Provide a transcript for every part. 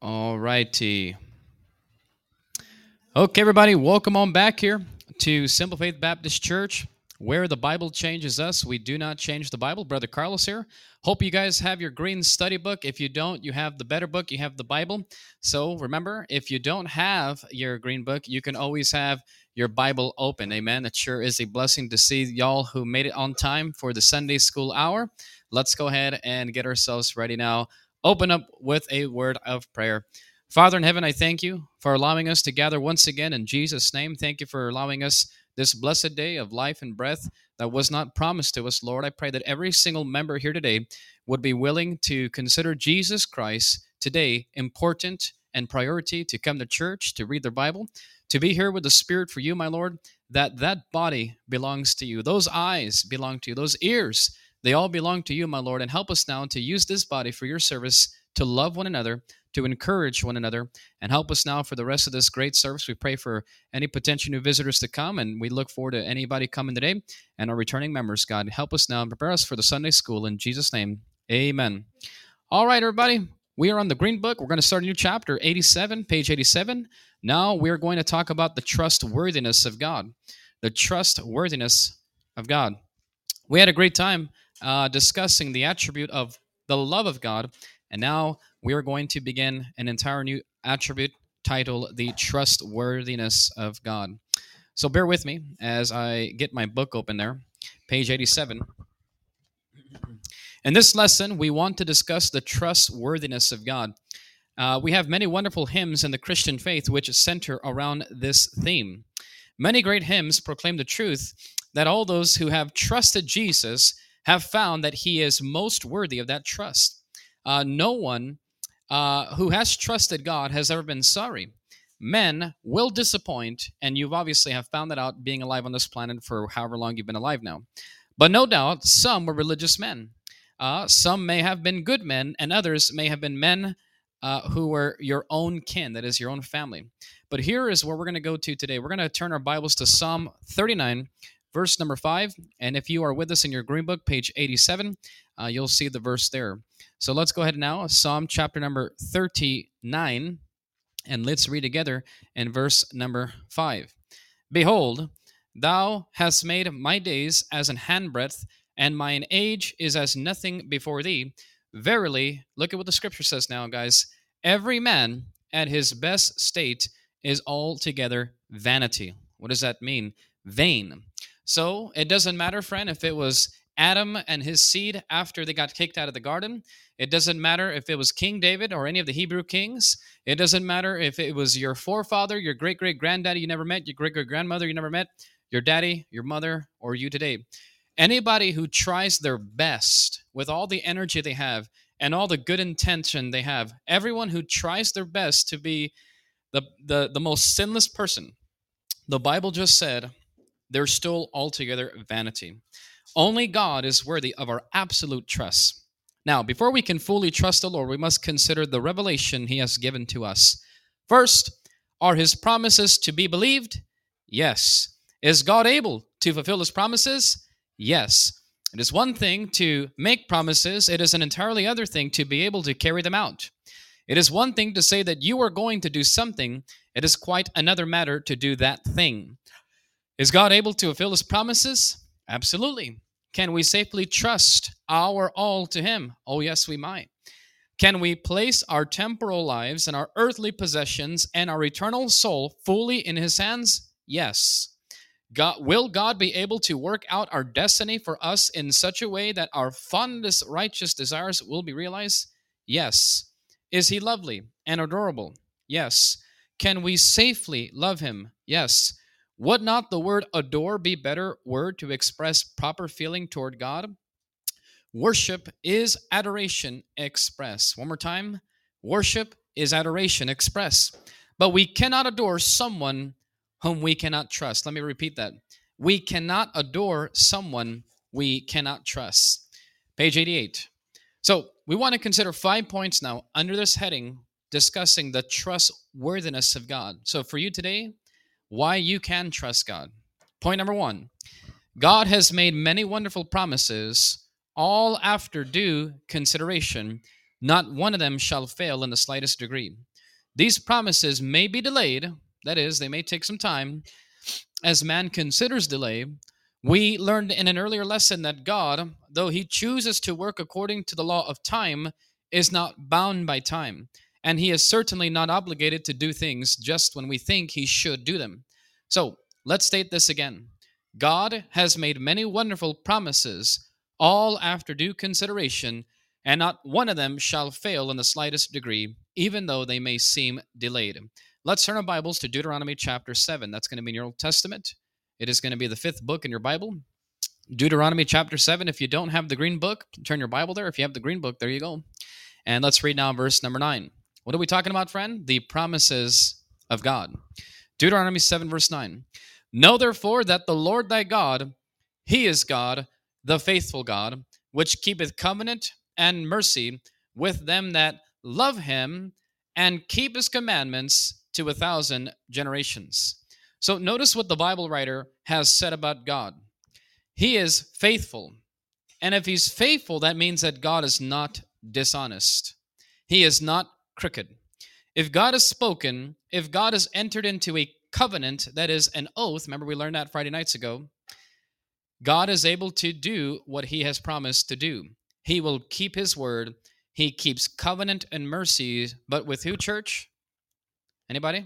All righty. Okay, everybody, welcome on back here to Simple Faith Baptist Church, where the Bible changes us. We do not change the Bible. Brother Carlos here. Hope you guys have your green study book. If you don't, you have the better book. You have the Bible. So remember, if you don't have your green book, you can always have your Bible open. Amen. It sure is a blessing to see y'all who made it on time for the Sunday school hour. Let's go ahead and get ourselves ready now. Open up with a word of prayer. Father in heaven, I thank you for allowing us to gather once again in Jesus' name. Thank you for allowing us this blessed day of life and breath that was not promised to us, Lord. I pray that every single member here today would be willing to consider Jesus Christ today important and priority to come to church, to read their Bible, to be here with the Spirit for you, my Lord, that body belongs to you. Those eyes belong to you. Those ears, they all belong to you, my Lord. And help us now to use this body for your service, to love one another, to encourage one another, and help us now for the rest of this great service. We pray for any potential new visitors to come, and we look forward to anybody coming today and our returning members. God, help us now and prepare us for the Sunday school. In Jesus' name, amen. All right, everybody, we are on the Green Book. We're going to start a new chapter, 87, page 87. Now we're going to talk about the trustworthiness of God. The trustworthiness of God. We had a great time discussing the attribute of the love of God, and now we are going to begin an entire new attribute titled the trustworthiness of God. So bear with me as I get my book open there, page 87. In this lesson, we want to discuss the trustworthiness of God. We have many wonderful hymns in the Christian faith which center around this theme. Many great hymns proclaim the truth that all those who have trusted Jesus have found that he is most worthy of that trust. No one who has trusted God has ever been sorry. Men will disappoint, and you've obviously have found that out being alive on this planet for however long you've been alive now. But no doubt, some were religious men. Some may have been good men, and others may have been men who were your own kin, that is, your own family. But here is where we're going to go to today. We're going to turn our Bibles to Psalm 39, verse number 5. And if you are with us in your Green Book, page 87, you'll see the verse there. So let's go ahead now, Psalm chapter number 39, and let's read together in verse number 5. Behold, thou hast made my days as an handbreadth, and mine age is as nothing before thee. Verily, look at what the scripture says now, guys. Every man at his best state is altogether vanity. What does that mean? Vain. So it doesn't matter, friend, if it was Adam and his seed after they got kicked out of the garden. It doesn't matter if it was King David or any of the Hebrew kings. It doesn't matter if it was your forefather, your great-great-granddaddy you never met, your great-great-grandmother you never met, your daddy, your mother, or you today. Anybody who tries their best with all the energy they have and all the good intention they have, everyone who tries their best to be the most sinless person, the Bible just said, they're still altogether vanity. Only God is worthy of our absolute trust. Now, before we can fully trust the Lord, we must consider the revelation he has given to us. First, are his promises to be believed? Yes. Is God able to fulfill his promises? Yes. It is one thing to make promises. It is an entirely other thing to be able to carry them out. It is one thing to say that you are going to do something. It is quite another matter to do that thing. Is God able to fulfill his promises? Absolutely. Can we safely trust our all to him? Oh, yes, we might. Can we place our temporal lives and our earthly possessions and our eternal soul fully in his hands? Yes. Will God be able to work out our destiny for us in such a way that our fondest righteous desires will be realized? Yes. Is he lovely and adorable? Yes. Can we safely love him? Yes. Would not the word adore be a better word to express proper feeling toward God? Worship is adoration express. One more time. Worship is adoration express. But we cannot adore someone whom we cannot trust. Let me repeat that. We cannot adore someone we cannot trust. Page 88. So we want to consider 5 points now under this heading discussing the trustworthiness of God. So for you today, why you can trust God. Point number 1, God has made many wonderful promises, all after due consideration. Not one of them shall fail in the slightest degree. These promises may be delayed, that is, they may take some time, as man considers delay. We learned in an earlier lesson that God, though he chooses to work according to the law of time, is not bound by time. And he is certainly not obligated to do things just when we think he should do them. So let's state this again. God has made many wonderful promises, all after due consideration, and not one of them shall fail in the slightest degree, even though they may seem delayed. Let's turn our Bibles to Deuteronomy chapter 7. That's going to be in your Old Testament. It is going to be the fifth book in your Bible. Deuteronomy chapter 7. If you don't have the green book, turn your Bible there. If you have the green book, there you go. And let's read now verse number 9. What are we talking about, friend? The promises of God. Deuteronomy 7, verse 9. Know therefore that the Lord thy God, he is God, the faithful God, which keepeth covenant and mercy with them that love him and keep his commandments to 1,000 generations. So notice what the Bible writer has said about God. He is faithful. And if he's faithful, that means that God is not dishonest. He is not crooked. If God has spoken, if God has entered into a covenant, that is an oath, remember we learned that Friday nights ago, God is able to do what he has promised to do. He will keep his word. He keeps covenant and mercy, but with who, church? Anybody?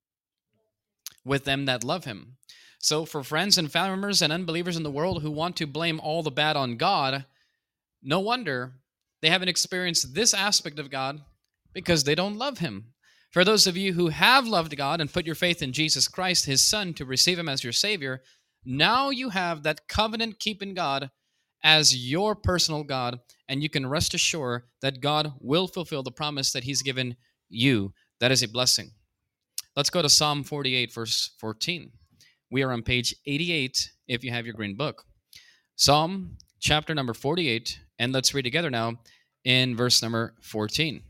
With them that love him. So for friends and family members and unbelievers in the world who want to blame all the bad on God, no wonder they haven't experienced this aspect of God because they don't love him. For those of you who have loved God and put your faith in Jesus Christ, his son, to receive him as your Savior, now you have that covenant-keeping God as your personal God, and you can rest assured that God will fulfill the promise that he's given you. That is a blessing. Let's go to Psalm 48, verse 14. We are on page 88 if you have your green book. Psalm chapter number 48, and let's read together now in verse number 14.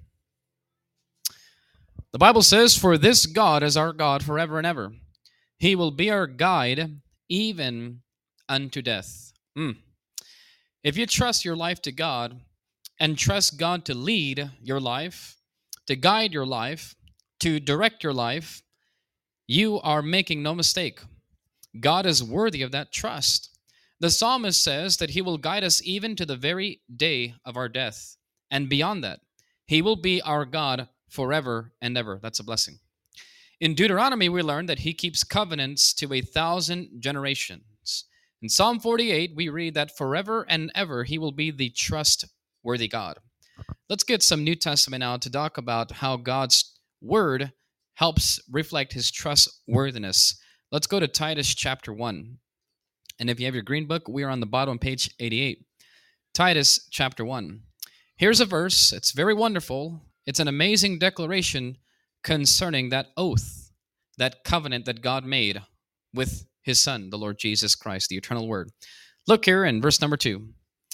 The Bible says, "For this God is our God forever and ever. He will be our guide even unto death." If you trust your life to God and trust God to lead your life, to guide your life, to direct your life, you are making no mistake. God is worthy of that trust. The psalmist says that he will guide us even to the very day of our death. And beyond that, he will be our God forever and ever. That's a blessing. In Deuteronomy, we learn that he keeps covenants to 1,000 generations. In Psalm 48, we read that forever and ever he will be the trustworthy God. Let's get some New Testament now to talk about how God's word helps reflect his trustworthiness. Let's go to Titus chapter 1. And if you have your green book, we are on the bottom of page 88. Titus chapter 1. Here's a verse. It's very wonderful. It's an amazing declaration concerning that oath, that covenant that God made with his Son, the Lord Jesus Christ, the eternal Word. Look here in verse number 2.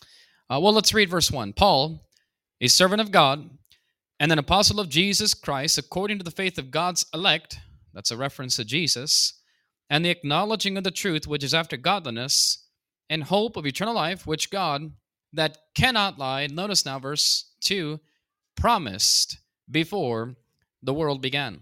Let's read verse 1. Paul, a servant of God and an apostle of Jesus Christ, according to the faith of God's elect, that's a reference to Jesus, and the acknowledging of the truth which is after godliness, and hope of eternal life, which God, that cannot lie, notice now verse 2, promised before the world began.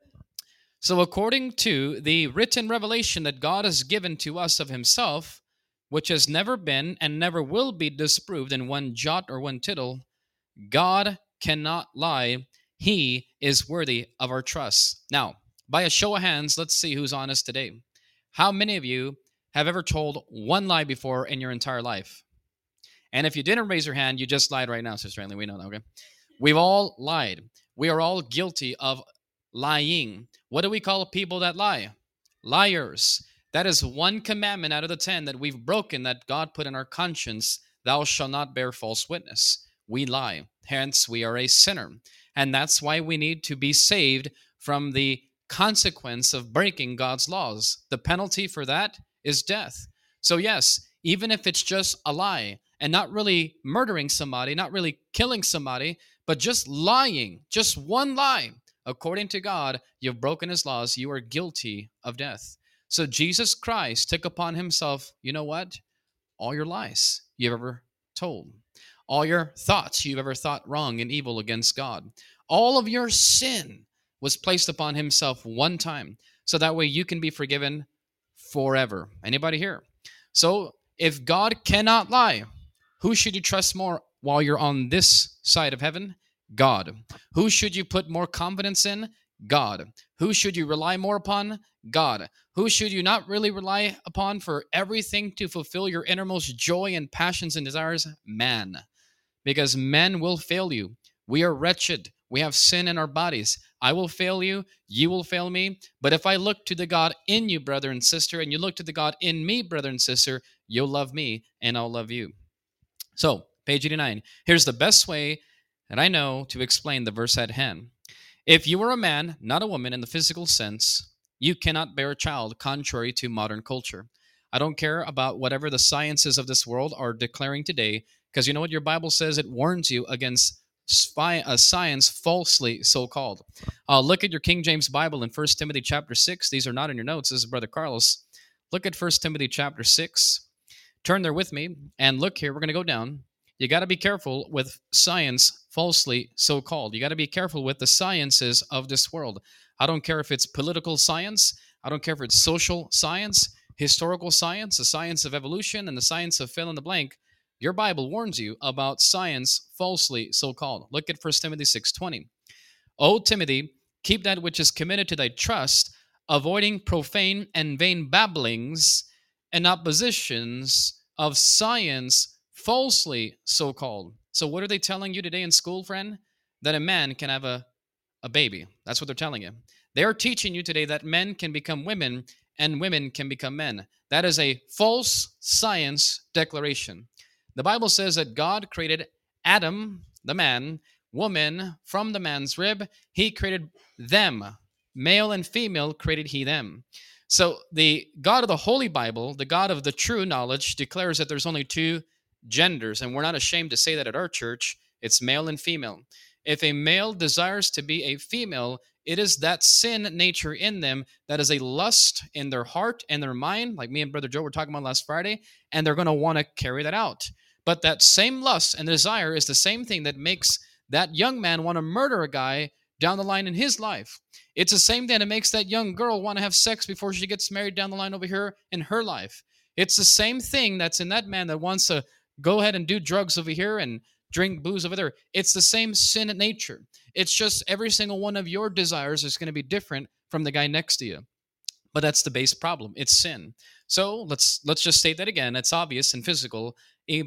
So according to the written revelation that God has given to us of himself, which has never been and never will be disproved in one jot or one tittle, God cannot lie. He is worthy of our trust. Now, by a show of hands, let's see who's honest today. How many of you have ever told one lie before in your entire life? And if you didn't raise your hand, you just lied right now, Sister Anley. We know that, okay? We've all lied. We are all guilty of lying. What do we call people that lie? Liars. That is one commandment out of the 10 that we've broken that God put in our conscience. Thou shalt not bear false witness. We lie. Hence, we are a sinner. And that's why we need to be saved from the consequence of breaking God's laws. The penalty for that is death. So yes, even if it's just a lie and not really murdering somebody, not really killing somebody, but just lying, just one lie, according to God, you've broken his laws, you are guilty of death. So Jesus Christ took upon himself, you know what? All your lies you've ever told. All your thoughts you've ever thought wrong and evil against God. All of your sin was placed upon himself one time, so that way you can be forgiven forever. Anybody here? So if God cannot lie, who should you trust more while you're on this side of heaven? God. Who should you put more confidence in? God. Who should you rely more upon? God. Who should you not really rely upon for everything to fulfill your innermost joy and passions and desires? Man. Because men will fail you. We are wretched. We have sin in our bodies. I will fail you. You will fail me. But if I look to the God in you, brother and sister, and you look to the God in me, brother and sister, you'll love me and I'll love you. So, page 89. Here's the best way that I know to explain the verse at hand. If you are a man, not a woman in the physical sense, you cannot bear a child, contrary to modern culture. I don't care about whatever the sciences of this world are declaring today, because you know what your Bible says? It warns you against science falsely so called. Look at your King James Bible in 1 Timothy chapter 6. These are not in your notes. This is Brother Carlos. Look at 1 Timothy chapter 6. Turn there with me and look here. We're going to go down. You got to be careful with science falsely so called. You got to be careful with the sciences of this world. I don't care if it's political science, I don't care if it's social science, historical science, the science of evolution, and the science of fill in the blank. Your Bible warns you about science falsely so called. Look at 1 Timothy 6:20. O Timothy, keep that which is committed to thy trust, avoiding profane and vain babblings and oppositions of science falsely so called. So, what are they telling you today in school, friend? That a man can have a baby. That's what they're telling you. They are teaching you today that men can become women and women can become men. That is a false science declaration. The Bible says that God created Adam, the man, woman from the man's rib. He created them. Male and female created he them. So the God of the Holy Bible, the God of the true knowledge, declares that there's only two genders, and we're not ashamed to say that at our church. It's male and female. If a male desires to be a female, it is that sin nature in them that is a lust in their heart and their mind, like me and Brother Joe were talking about last Friday, and they're going to want to carry that out. But that same lust and desire is the same thing that makes that young man want to murder a guy down the line in his life. It's the same thing that makes that young girl want to have sex before she gets married down the line over here in her life. It's the same thing that's in that man that wants to go ahead and do drugs over here and drink booze over there. It's the same sin nature. It's just every single one of your desires is going to be different from the guy next to you. But that's the base problem. It's sin. So let's just state that again. It's obvious and physical,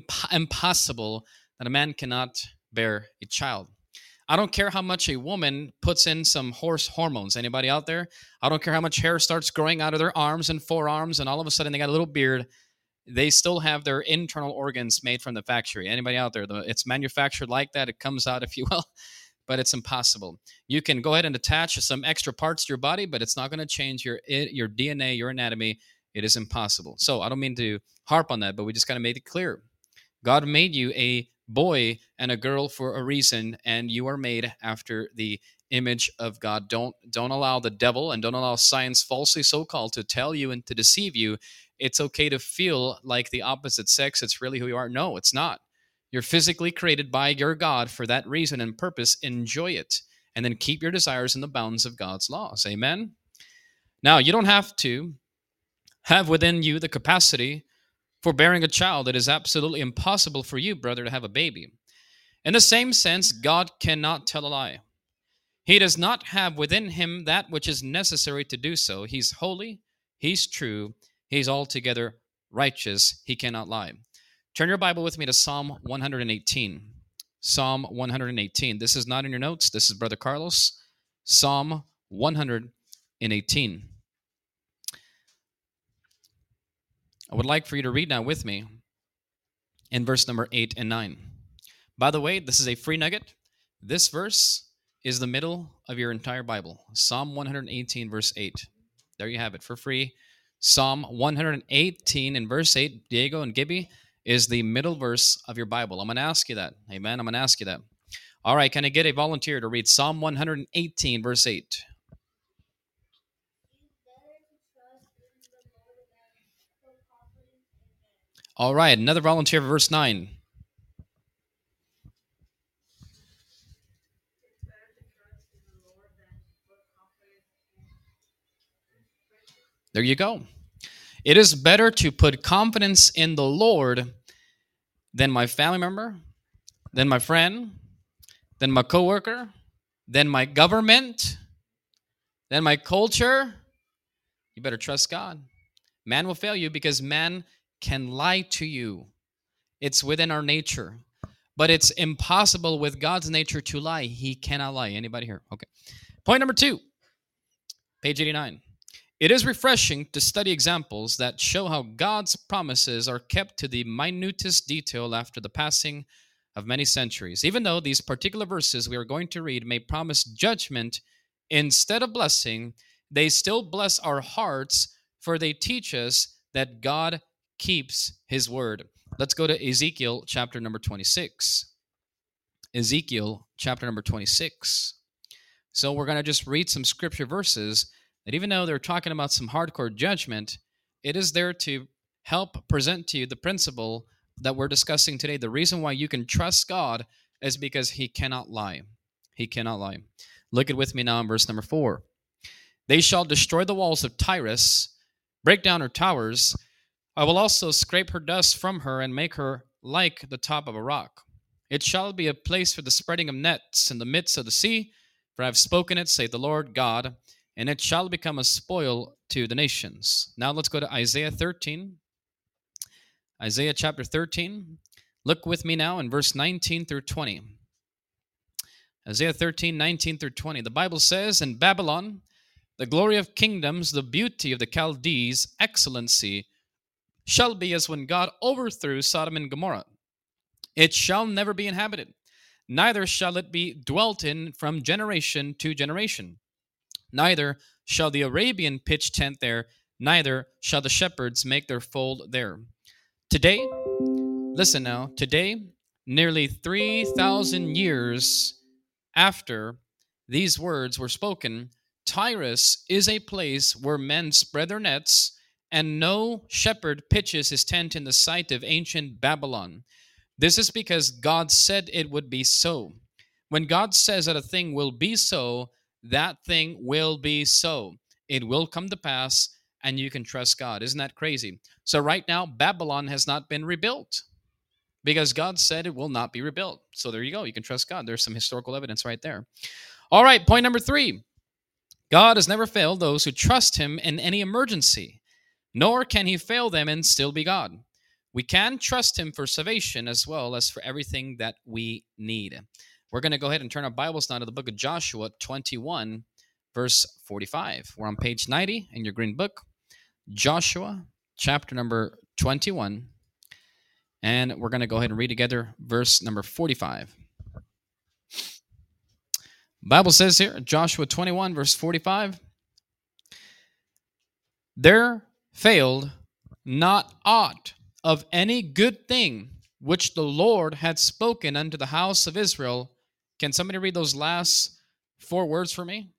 impossible that a man cannot bear a child. I don't care how much a woman puts in some horse hormones. Anybody out there? I don't care how much hair starts growing out of their arms and forearms, and all of a sudden they got a little beard. They still have their internal organs made from the factory. Anybody out there? It's manufactured like that. It comes out, if you will, but it's impossible. You can go ahead and attach some extra parts to your body, but it's not going to change your DNA, your anatomy. It is impossible. So I don't mean to harp on that, but we just got to make it clear. God made you a boy and a girl for a reason, and you are made after the image of God. Don't allow the devil and don't allow science falsely so called to tell you and to deceive you. It's okay to feel like the opposite sex. It's really who you are. No, it's not. You're physically created by your God for that reason and purpose. Enjoy it. And then keep your desires in the bounds of God's laws. Amen? Now, you don't have to have within you the capacity for bearing a child. It is absolutely impossible for you, brother, to have a baby. In the same sense, God cannot tell a lie. He does not have within him that which is necessary to do so. He's holy, he's true, he's altogether righteous, he cannot lie. Turn your Bible with me to Psalm 118. Psalm 118. This is not in your notes. This is Brother Carlos. Psalm 118. I would like for you to read now with me in verse number 8 and 9. By the way, this is a free nugget. This verse is the middle of your entire Bible. Psalm 118, verse 8. There you have it for free. Psalm 118 and verse 8, Diego and Gibby, is the middle verse of your Bible. I'm going to ask you that. Amen. I'm going to ask you that. All right. Can I get a volunteer to read Psalm 118, verse 8? All right. Another volunteer for verse 9. There you go. It is better to put confidence in the Lord than my family member, than my friend, than my coworker, than my government, than my culture. You better trust God. Man will fail you because man can lie to you. It's within our nature. But it's impossible with God's nature to lie. He cannot lie. Anybody here? Okay. Point number 2, page 89. It is refreshing to study examples that show how God's promises are kept to the minutest detail after the passing of many centuries. Even though these particular verses we are going to read may promise judgment instead of blessing, they still bless our hearts, for they teach us that God keeps his word. Let's go to Ezekiel chapter number 26. Ezekiel chapter number 26. So we're going to just read some scripture verses that even though they're talking about some hardcore judgment, it is there to help present to you the principle that we're discussing today. The reason why you can trust God is because he cannot lie. He cannot lie. Look at with me now in verse number 4. They shall destroy the walls of Tyrus, break down her towers. I will also scrape her dust from her and make her like the top of a rock. It shall be a place for the spreading of nets in the midst of the sea, for I have spoken it, saith the Lord God, and it shall become a spoil to the nations. Now let's go to Isaiah 13. Isaiah chapter 13. Look with me now in verse 19 through 20. Isaiah 13, 19 through 20. The Bible says, in Babylon, the glory of kingdoms, the beauty of the Chaldees, excellency, shall be as when God overthrew Sodom and Gomorrah. It shall never be inhabited, neither shall it be dwelt in from generation to generation. Neither shall the Arabian pitch tent there, neither shall the shepherds make their fold there. Today, listen now, today, nearly 3,000 years after these words were spoken, Tyrus is a place where men spread their nets, and no shepherd pitches his tent in the site of ancient Babylon. This is because God said it would be so. When God says that a thing will be so, that thing will be so. It will come to pass, and you can trust God. Isn't that crazy? So right now, Babylon has not been rebuilt because God said it will not be rebuilt. So there you go. You can trust God. There's some historical evidence right there. All right, point number 3. God has never failed those who trust him in any emergency, nor can he fail them and still be God. We can trust him for salvation as well as for everything that we need. We're going to go ahead and turn our Bibles now to the book of Joshua 21, verse 45. We're on page 90 in your green book. Joshua chapter number 21. And we're going to go ahead and read together verse number 45. Bible says here, Joshua 21, verse 45. There failed not aught of any good thing which the Lord had spoken unto the house of Israel. Can somebody read those last 4 words for me?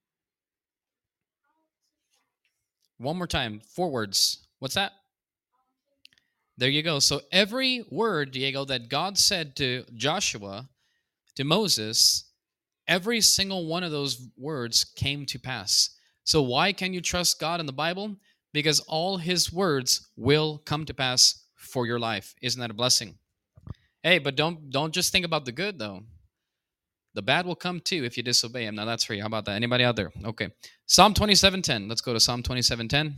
One more time, 4 words. What's that? There you go. So every word, Diego, that God said to Joshua, to Moses, every single one of those words came to pass. So why can you trust God in the Bible? Because all his words will come to pass for your life. Isn't that a blessing? Hey, but don't just think about the good, though. The bad will come too if you disobey him. Now that's for you. How about that? Anybody out there? Okay. Psalm 27:10. Let's go to Psalm 27:10.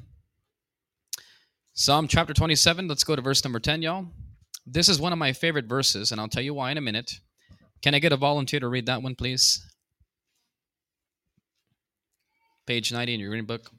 Psalm chapter 27. Let's go to verse number 10, y'all. This is one of my favorite verses, and I'll tell you why in a minute. Can I get a volunteer to read that one, please? Page 90 in your green book.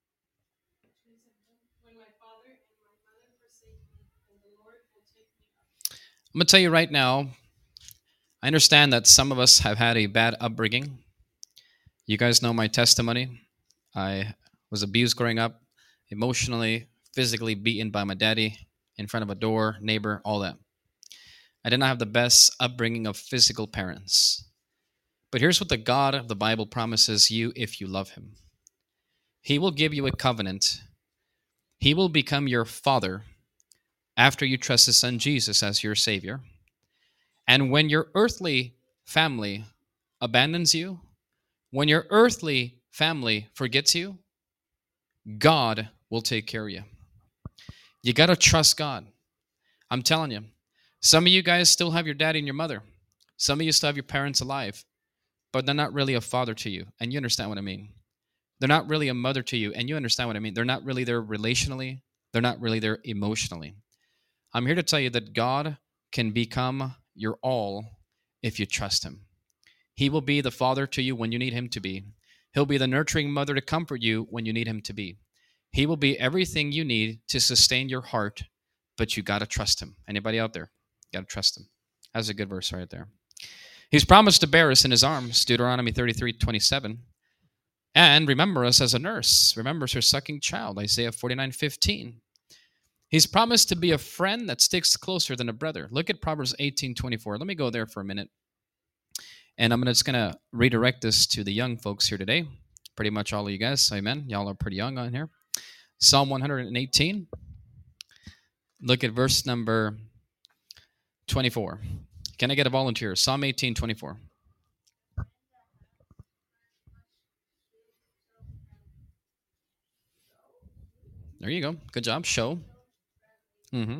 I'm going to tell you right now, I understand that some of us have had a bad upbringing. You guys know my testimony. I was abused growing up, emotionally, physically beaten by my daddy in front of a door, neighbor, all that. I did not have the best upbringing of physical parents. But here's what the God of the Bible promises you if you love him. He will give you a covenant. He will become your father after you trust his son Jesus as your savior. And when your earthly family abandons you, when your earthly family forgets you, God will take care of you. You got to trust God. I'm telling you. Some of you guys still have your daddy and your mother. Some of you still have your parents alive, but they're not really a father to you. And you understand what I mean. They're not really a mother to you. And you understand what I mean. They're not really there relationally. They're not really there emotionally. I'm here to tell you that God can become your all if you trust Him. He will be the father to you when you need Him to be. He'll be the nurturing mother to comfort you when you need Him to be. He will be everything you need to sustain your heart, but you got to trust Him. Anybody out there? Got to trust Him. That's a good verse right there. He's promised to bear us in His arms, Deuteronomy 33:27. And remember us as a nurse. Remembers her sucking child, Isaiah 49:15. He's promised to be a friend that sticks closer than a brother. Look at Proverbs 18:24. Let me go there for a minute. And I'm just going to redirect this to the young folks here today. Pretty much all of you guys. Amen. Y'all are pretty young on here. Psalm 118. Look at verse number 24. Can I get a volunteer? Psalm 18:24. There you go. Good job. Show. Mm-hmm.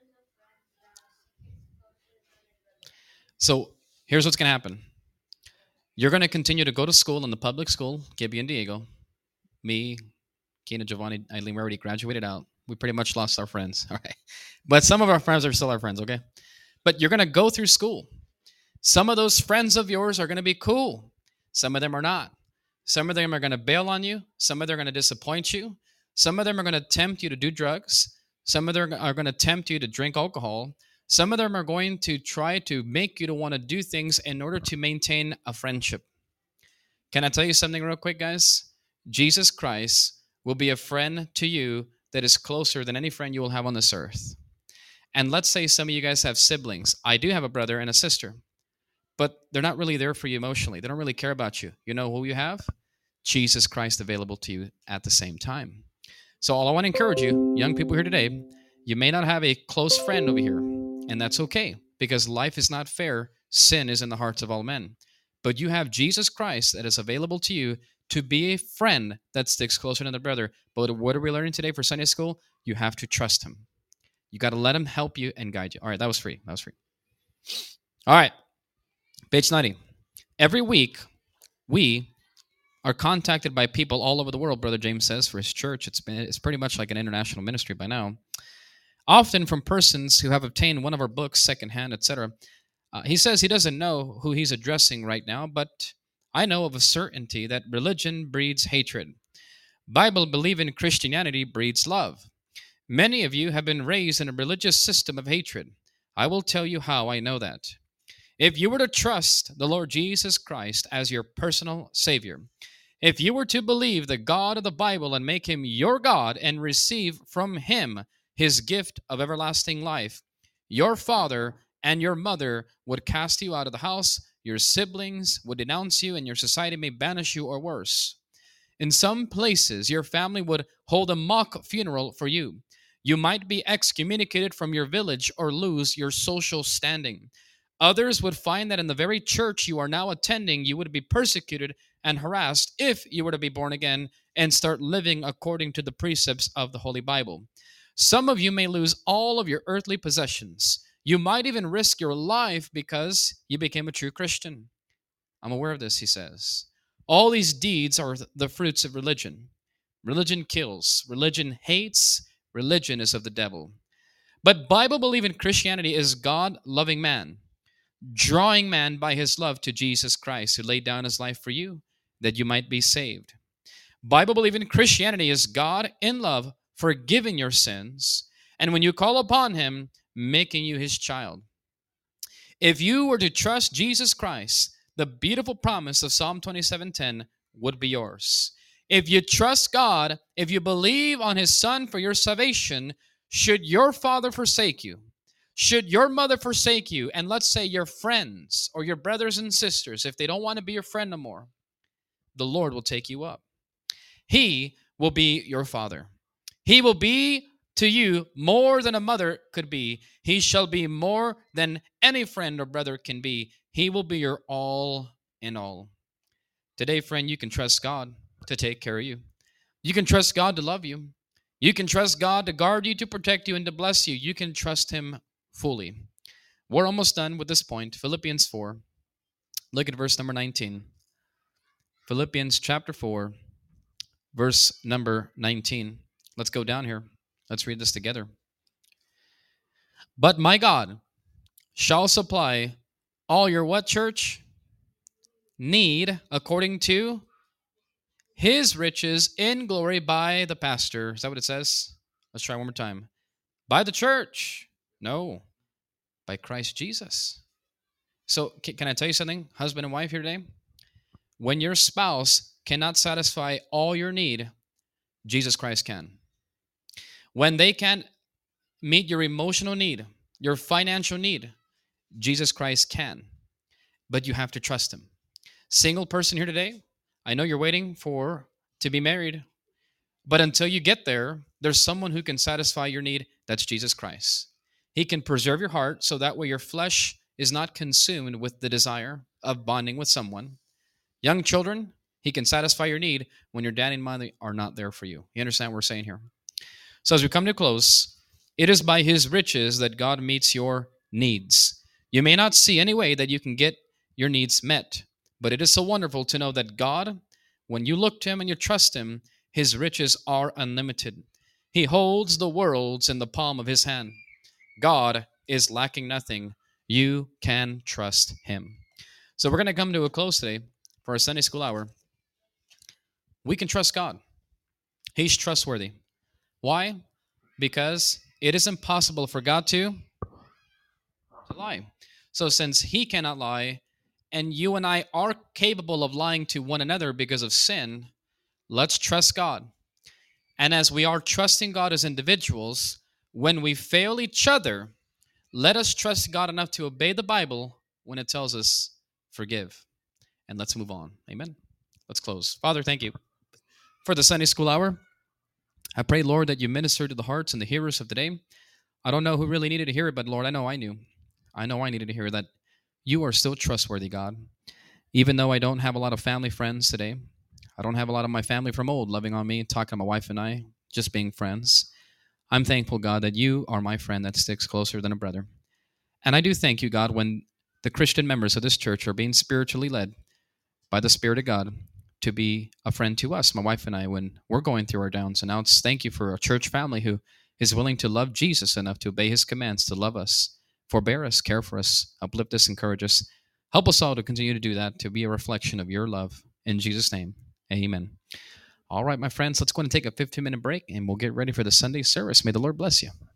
So here's what's going to happen. You're going to continue to go to school in the public school, Gibby and Diego. Me, Kina, Giovanni, Eileen, we already graduated out. We pretty much lost our friends. All right. But some of our friends are still our friends, okay? But you're going to go through school. Some of those friends of yours are going to be cool. Some of them are not. Some of them are going to bail on you. Some of them are going to disappoint you. Some of them are going to tempt you to do drugs. Some of them are going to tempt you to drink alcohol. Some of them are going to try to make you to want to do things in order to maintain a friendship. Can I tell you something real quick, guys? Jesus Christ will be a friend to you that is closer than any friend you will have on this earth. And let's say some of you guys have siblings. I do have a brother and a sister, but they're not really there for you emotionally. They don't really care about you. You know who you have? Jesus Christ available to you at the same time. So all I want to encourage you, young people here today, you may not have a close friend over here, and that's okay, because life is not fair. Sin is in the hearts of all men. But you have Jesus Christ that is available to you to be a friend that sticks closer than a brother. But what are we learning today for Sunday school? You have to trust Him. You got to let Him help you and guide you. All right, that was free. That was free. All right, page 90. Every week, we are contacted by people all over the world, Brother James says, for his church. It's pretty much like an international ministry by now. Often from persons who have obtained one of our books secondhand, etc. He says he doesn't know who he's addressing right now, but I know of a certainty that religion breeds hatred. Bible-believing Christianity breeds love. Many of you have been raised in a religious system of hatred. I will tell you how I know that. If you were to trust the Lord Jesus Christ as your personal Savior, if you were to believe the God of the Bible and make Him your God and receive from Him His gift of everlasting life, your father and your mother would cast you out of the house, your siblings would denounce you, and your society may banish you or worse. In some places, your family would hold a mock funeral for you. You might be excommunicated from your village or lose your social standing. Others would find that in the very church you are now attending, you would be persecuted and harassed if you were to be born again and start living according to the precepts of the Holy Bible. Some of you may lose all of your earthly possessions. You might even risk your life because you became a true Christian. I'm aware of this, he says. All these deeds are the fruits of religion. Religion kills. Religion hates. Religion is of the devil. But Bible-believing Christianity is God-loving man, drawing man by His love to Jesus Christ, who laid down His life for you, that you might be saved. Bible-believing Christianity is God in love, forgiving your sins, and when you call upon Him, making you His child. If you were to trust Jesus Christ, the beautiful promise of Psalm 27:10 would be yours. If you trust God, if you believe on His Son for your salvation, should your father forsake you, should your mother forsake you, and let's say your friends or your brothers and sisters, if they don't want to be your friend no more, the Lord will take you up. He will be your father. He will be to you more than a mother could be. He shall be more than any friend or brother can be. He will be your all in all. Today, friend, you can trust God to take care of you. You can trust God to love you. You can trust God to guard you, to protect you, and to bless you. You can trust Him fully. We're almost done with this point. Philippians 4. Look at verse number 19. Philippians chapter 4, verse number 19. Let's go down here. Let's read this together. But my God shall supply all your what, church? Need according to His riches in glory by the pastor. Is that what it says? Let's try one more time. By the church. No, by Christ Jesus. So can I tell you something, husband and wife here today? When your spouse cannot satisfy all your need, Jesus Christ can. When they can't meet your emotional need, your financial need, Jesus Christ can. But you have to trust Him. Single person here today, I know you're waiting to be married, but until you get there, there's someone who can satisfy your need. That's Jesus Christ. He can preserve your heart so that way your flesh is not consumed with the desire of bonding with someone. Young children, He can satisfy your need when your daddy and mommy are not there for you. You understand what we're saying here? So as we come to a close, it is by His riches that God meets your needs. You may not see any way that you can get your needs met, but it is so wonderful to know that God, when you look to Him and you trust Him, His riches are unlimited. He holds the worlds in the palm of His hand. God is lacking nothing. You can trust Him. So we're going to come to a close today for our Sunday school hour. We can trust God. He's trustworthy. Why? Because it is impossible for God to lie. So since He cannot lie, and you and I are capable of lying to one another because of sin, let's trust God. And as we are trusting God as individuals, when we fail each other, let us trust God enough to obey the Bible when it tells us forgive. And let's move on. Amen. Let's close. Father, thank you for the Sunday school hour. I pray, Lord, that you minister to the hearts and the hearers of today. I don't know who really needed to hear it, but Lord, I know I knew. I know I needed to hear that you are still trustworthy, God. Even though I don't have a lot of family friends today, I don't have a lot of my family from old loving on me, talking to my wife and I, just being friends. I'm thankful, God, that you are my friend that sticks closer than a brother. And I do thank you, God, when the Christian members of this church are being spiritually led by the Spirit of God to be a friend to us, my wife and I, when we're going through our downs and outs. Thank you for a church family who is willing to love Jesus enough to obey His commands, to love us, forbear us, care for us, uplift us, encourage us. Help us all to continue to do that, to be a reflection of your love. In Jesus' name, amen. All right, my friends, let's go and take a 15-minute break, and we'll get ready for the Sunday service. May the Lord bless you.